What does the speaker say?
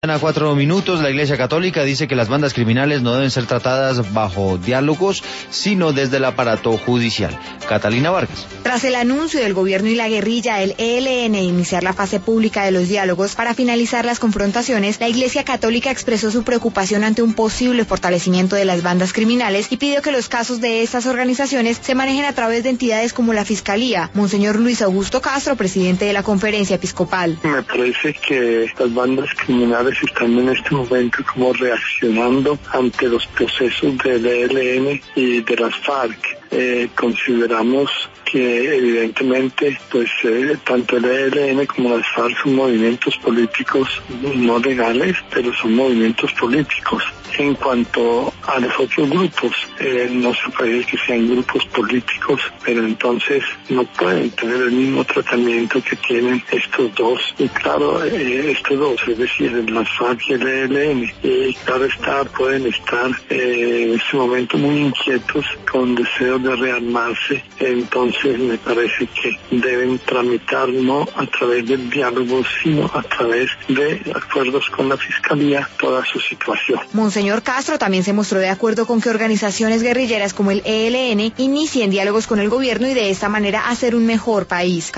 A 4 minutos, la Iglesia Católica dice que las bandas criminales no deben ser tratadas bajo diálogos, sino desde el aparato judicial. Catalina Vargas. Tras el anuncio del gobierno y la guerrilla del ELN de iniciar la fase pública de los diálogos para finalizar las confrontaciones, la Iglesia Católica expresó su preocupación ante un posible fortalecimiento de las bandas criminales y pidió que los casos de estas organizaciones se manejen a través de entidades como la Fiscalía. Monseñor Luis Augusto Castro, presidente de la Conferencia Episcopal. Me parece que las bandas criminales están en este momento como reaccionando ante los procesos del ELN y de las FARC. Consideramos que evidentemente tanto el ELN como las FARC son movimientos políticos no legales, pero son movimientos políticos. En cuanto a los otros grupos, no se puede que sean grupos políticos, pero entonces no pueden tener el mismo tratamiento que tienen estos dos. Y claro, estos dos, es decir, las FARC y el ELN, y claro está, pueden estar en este momento muy inquietos con deseos de rearmarse. Entonces me parece que deben tramitar no a través del diálogo, sino a través de acuerdos con la Fiscalía toda su situación. Monseñor Castro también se mostró de acuerdo con que organizaciones guerrilleras como el ELN inicien diálogos con el gobierno y de esta manera hacer un mejor país.